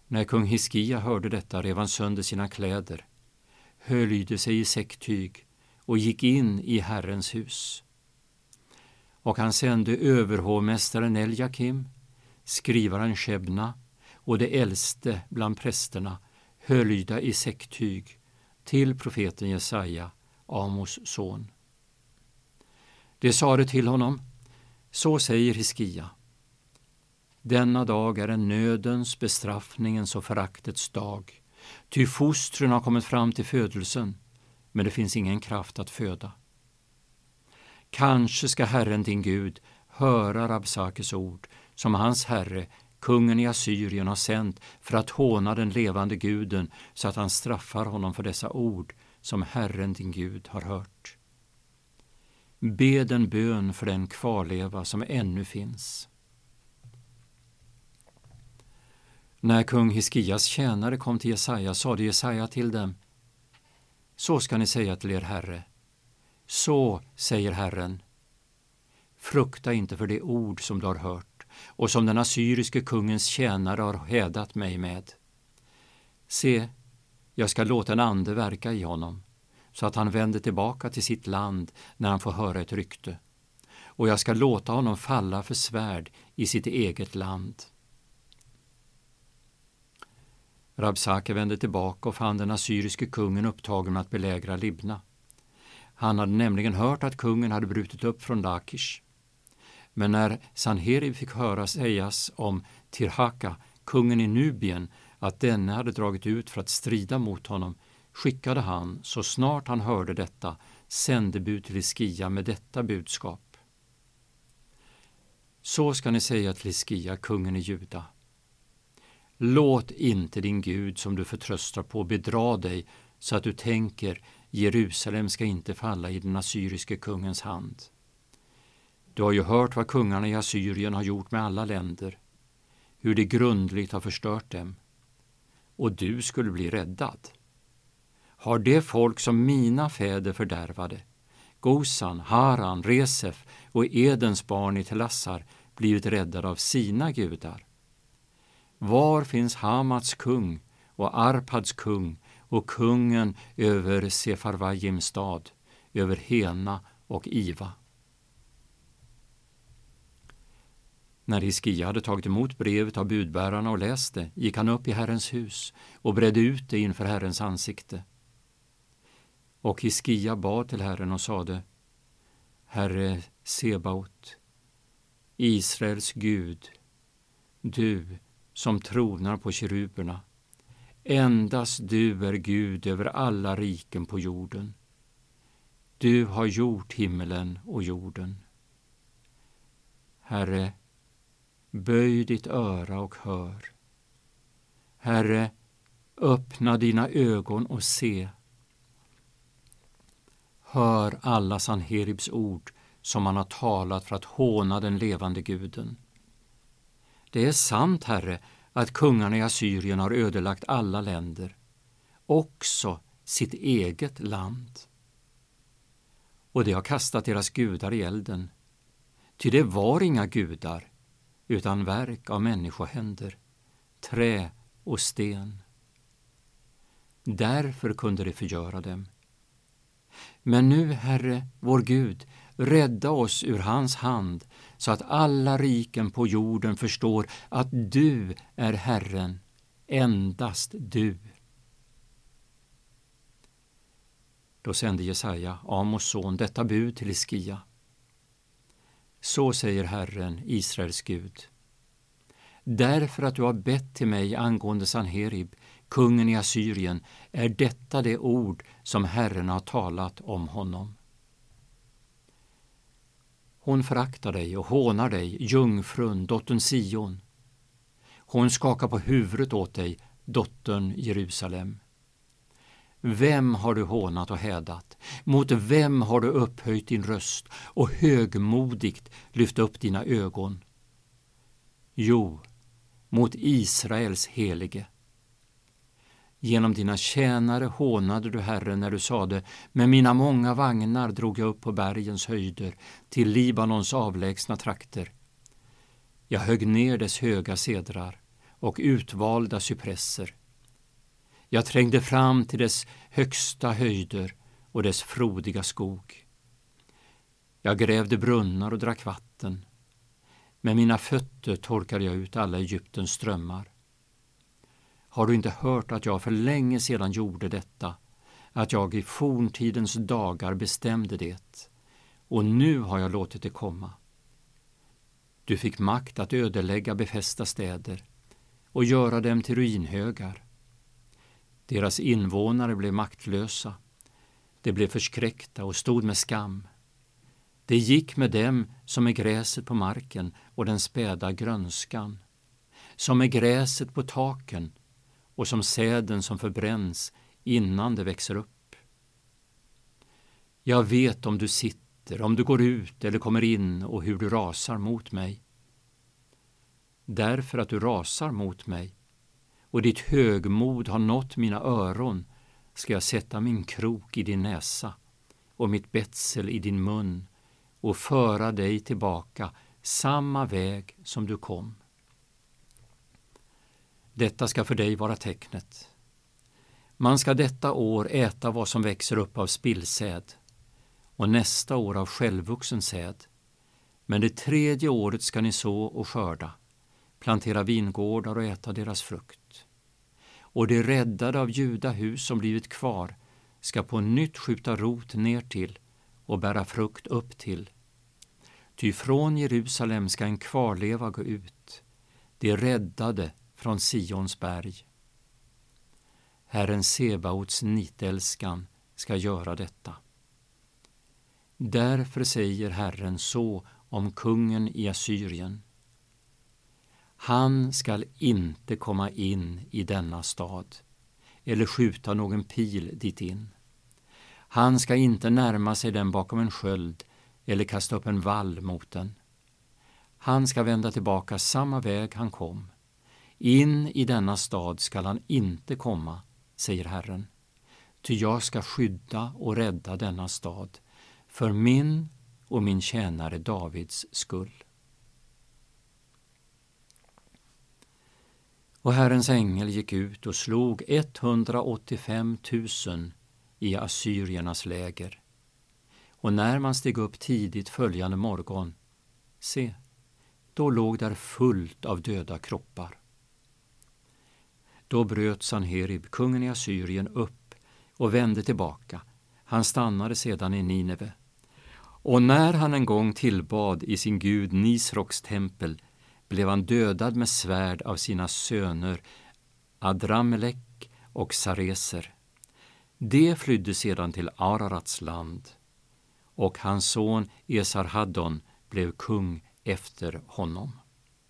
När kung Hiskia hörde detta rev han sönder sina kläder, höljde sig i säcktyg och gick in i Herrens hus. Och han sände överhovmästaren Eljakim, skrivaren Shebna och det äldste bland prästerna, höljda i säcktyg, till profeten Jesaja, Amos son. Det sade till honom: så säger Hiskia: denna dag är en nödens, bestraffningens och föraktets dag, ty fostren har kommit fram till födelsen, men det finns ingen kraft att föda. Kanske ska Herren din Gud höra Rabsakes ord, som hans herre, kungen i Assyrien, har sänt för att håna den levande guden, så att han straffar honom för dessa ord som Herren din Gud har hört. Bed en bön för den kvarleva som ännu finns. När kung Hiskias tjänare kom till Jesaja sade Jesaja till dem: så ska ni säga till er herre, så säger Herren, frukta inte för det ord som du har hört och som den assyriske kungens tjänare har hädat mig med. Se, jag ska låta en ande verka i honom, så att han vänder tillbaka till sitt land när han får höra ett rykte, och jag ska låta honom falla för svärd i sitt eget land. Rabsake vände tillbaka och fann den assyriske kungen upptagen med att belägra Libna. Han hade nämligen hört att kungen hade brutit upp från Lakish. Men när Sanherib fick höra sägas om Tirhaka, kungen i Nubien, att denne hade dragit ut för att strida mot honom, skickade han, så snart han hörde detta, sändebud till Hiskia med detta budskap: så ska ni säga till Hiskia, kungen i Juda: låt inte din Gud som du förtröstar på bedra dig, så att du tänker: Jerusalem ska inte falla i den assyriske kungens hand. Du har ju hört vad kungarna i Assyrien har gjort med alla länder, hur de grundligt har förstört dem, och du skulle bli räddad. Har det folk som mina fäder fördärvade, Gosan, Haran, Resef och Edens barn i Telassar, blivit räddade av sina gudar? Var finns Hamats kung och Arpads kung och kungen över Sefarvajims stad, över Hena och Iva? När Hiskia hade tagit emot brevet av budbärarna och läst det, gick han upp i Herrens hus och bredde ut det inför Herrens ansikte. Och Hiskia bad till Herren och sade: Herre Sebaot, Israels Gud, du som tronar på keruberna, endast du är Gud över alla riken på jorden. Du har gjort himmelen och jorden. Herre, böj ditt öra och hör. Herre, öppna dina ögon och se. Hör alla Sanheribs ord som han har talat för att håna den levande guden. Det är sant, Herre, att kungarna i Assyrien har ödelagt alla länder, också sitt eget land. Och de har kastat deras gudar i elden, ty det var inga gudar, utan verk av människohänder, trä och sten. Därför kunde de förgöra dem. Men nu, Herre, vår Gud, rädda oss ur hans hand, så att alla riken på jorden förstår att du är Herren, endast du. Då sände Jesaja, Amos son, detta bud till Hiskia. Så säger Herren, Israels Gud: därför att du har bett till mig angående Sanherib, kungen i Assyrien, är detta det ord som Herren har talat om honom. Hon föraktar dig och hånar dig, jungfrun, dottern Sion. Hon skakar på huvudet åt dig, dottern Jerusalem. Vem har du hånat och hädat? Mot vem har du upphöjt din röst och högmodigt lyft upp dina ögon? Jo, mot Israels helige. Genom dina tjänare hånade du Herren när du sade: med mina många vagnar drog jag upp på bergens höjder, till Libanons avlägsna trakter. Jag högg ner dess höga sedrar och utvalda cypresser. Jag trängde fram till dess högsta höjder och dess frodiga skog. Jag grävde brunnar och drack vatten. Med mina fötter torkade jag ut alla Egyptens strömmar. Har du inte hört att jag för länge sedan gjorde detta, att jag i forntidens dagar bestämde det, och nu har jag låtit det komma? Du fick makt att ödelägga befästa städer och göra dem till ruinhögar. Deras invånare blev maktlösa. De blev förskräckta och stod med skam. Det gick med dem som med gräset på marken och den späda grönskan, som med gräset på taken och som säden som förbränns innan det växer upp. Jag vet om du sitter, om du går ut eller kommer in och hur du rasar mot mig. Därför att du rasar mot mig och ditt högmod har nått mina öron ska jag sätta min krok i din näsa och mitt betsel i din mun och föra dig tillbaka samma väg som du kom. Detta ska för dig vara tecknet. Man ska detta år äta vad som växer upp av spillsäd och nästa år av självvuxen säd. Men det 3:e året ska ni så och skörda, plantera vingårdar och äta deras frukt. Och det räddade av judahus som blivit kvar ska på nytt skjuta rot ner till och bära frukt upp till. Ty från Jerusalem ska en kvarleva gå ut, det räddade från Sions berg. Herren Sebaots nitälskan ska göra detta. Därför säger Herren så om kungen i Assyrien. Han skall inte komma in i denna stad eller skjuta någon pil dit in. Han ska inte närma sig den bakom en sköld eller kasta upp en vall mot den. Han ska vända tillbaka samma väg han kom. In i denna stad skall han inte komma, säger Herren. Ty jag ska skydda och rädda denna stad för min och min tjänare Davids skull. Och Herrens ängel gick ut och slog 185 000 i assyriernas läger. Och när man steg upp tidigt följande morgon, se, då låg där fullt av döda kroppar. Då bröt Sanherib, kungen i Assyrien, upp och vände tillbaka. Han stannade sedan i Nineve. Och när han en gång tillbad i sin gud Nisroks tempel blev han dödad med svärd av sina söner Adramelek och Sareser. De flydde sedan till Ararats land, och hans son Esarhaddon blev kung efter honom.